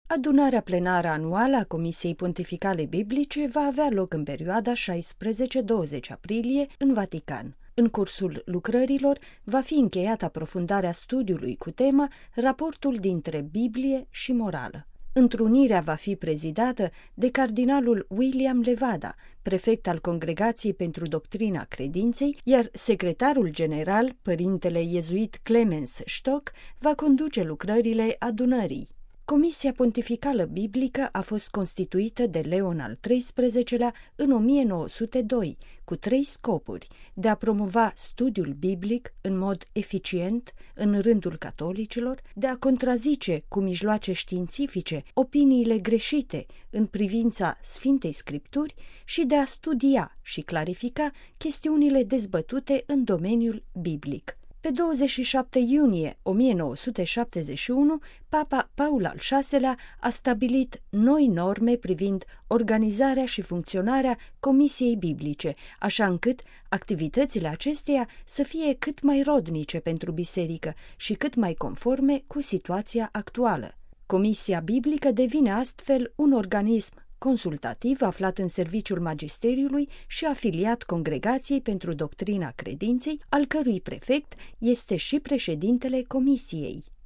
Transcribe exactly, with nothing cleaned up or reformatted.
Adunarea plenară anuală a Comisiei Pontificale Biblice va avea loc în perioada șaisprezece douăzeci aprilie în Vatican. În cursul lucrărilor va fi încheiată aprofundarea studiului cu tema Raportul dintre Biblie și morală. Întrunirea va fi prezidată de cardinalul William Levada, prefect al Congregației pentru Doctrina Credinței, iar secretarul general, părintele iezuit Clemens Stock, va conduce lucrările adunării. Comisia Pontificală Biblică a fost constituită de Leon al treisprezecelea în o mie nouă sute doi, cu trei scopuri: de a promova studiul biblic în mod eficient în rândul catolicilor, de a contrazice cu mijloace științifice opiniile greșite în privința Sfintei Scripturi și de a studia și clarifica chestiunile dezbătute în domeniul biblic. Pe douăzeci și șapte iunie o mie nouă sute șaptezeci și unu, Papa Paul al șaselea a stabilit noi norme privind organizarea și funcționarea Comisiei Biblice, așa încât activitățile acesteia să fie cât mai rodnice pentru biserică și cât mai conforme cu situația actuală. Comisia Biblică devine astfel un organism consultativ aflat în serviciul magisteriului și afiliat Congregației pentru Doctrina Credinței, al cărui prefect este și președintele Comisiei.